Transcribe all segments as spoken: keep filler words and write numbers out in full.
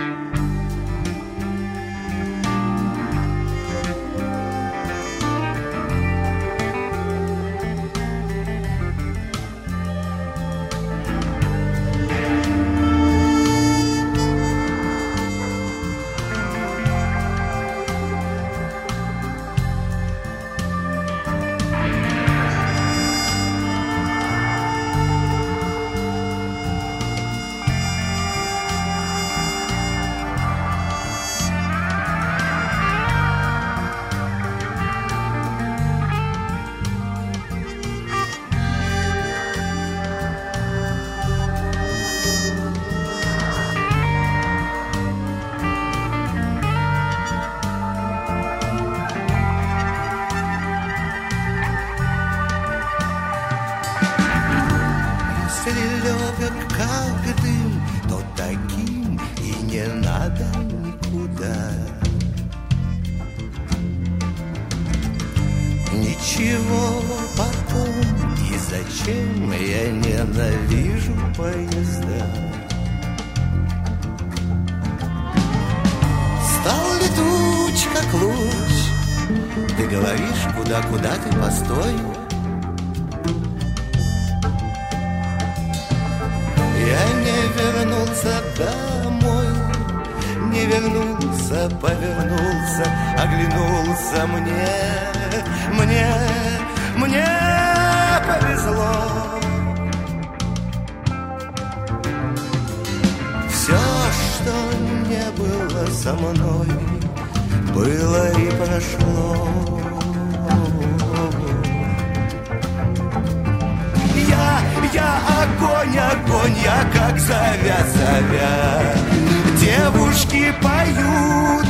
Как дым, то таким и не надо никуда. Ничего потом и зачем я ненавижу поезда. Стал летуч, как луч. Ты говоришь, куда-куда ты, постой. Я не вернулся домой, не вернулся, повернулся, оглянулся мне, мне, мне повезло. Все, что не было со мной, было и прошло. Я огонь, огонь, я как заря, заря. Девушки поют,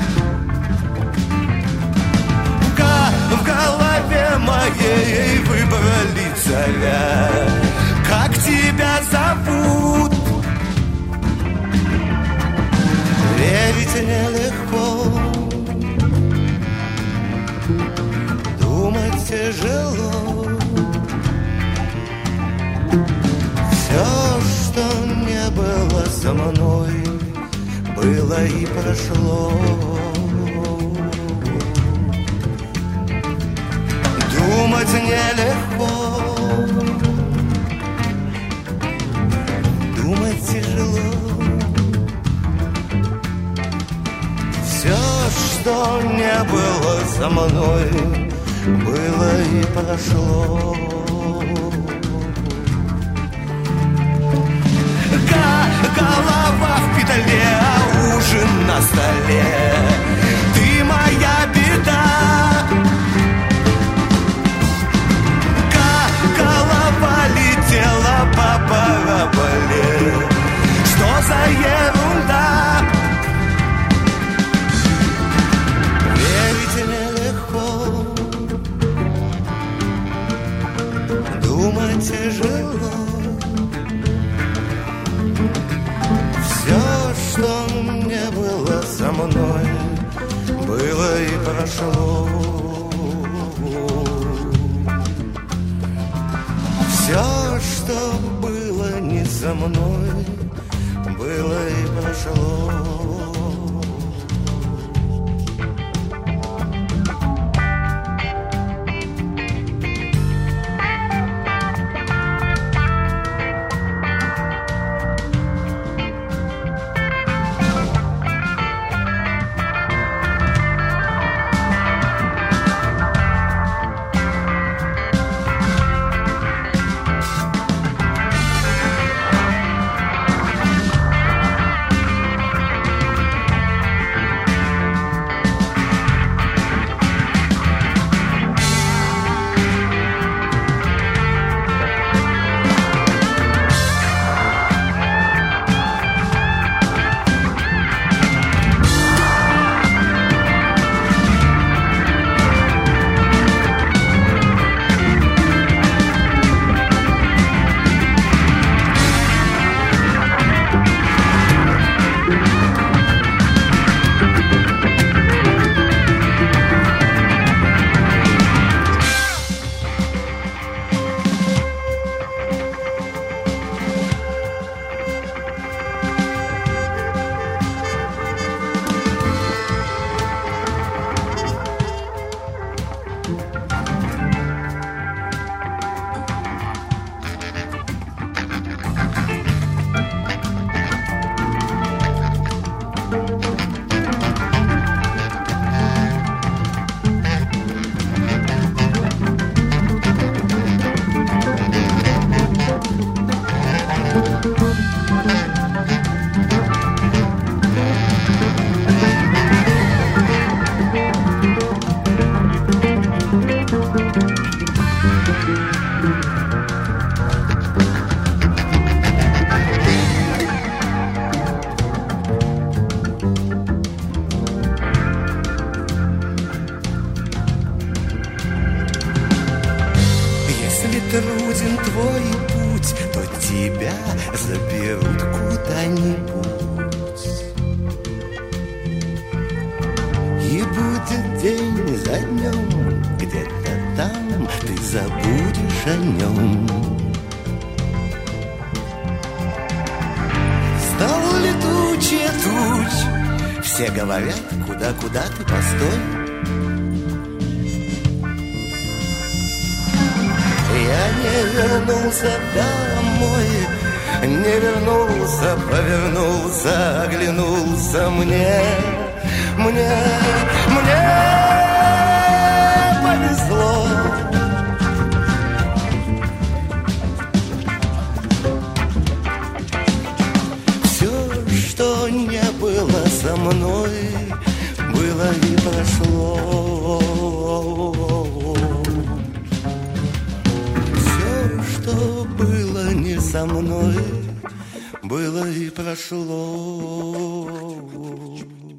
в голове моей выбрали царя. Как тебя зовут? Верить нелегко, думать тяжело. Все, что не было со мной, было и прошло. Думать нелегко, думать тяжело. Все, что не было со мной, было и прошло. Голова в петле, а ужин на столе. Ты моя беда. Голова летела по параболе. Что за ерунда? Верить нелегко, думать тяжело. Все, что не было со мной, было и прошло. Все, что было не со мной, было и прошло. заберут куда-нибудь. И будет день за днем, где-то там ты забудешь о нем. Стал летучая туч, все говорят, куда-куда ты, постой. Я не вернулся домой, не вернулся, повернулся, оглянулся мне, мне, мне повезло. Все, что не было со мной, было и прошло. Что было не со мной, было и прошло.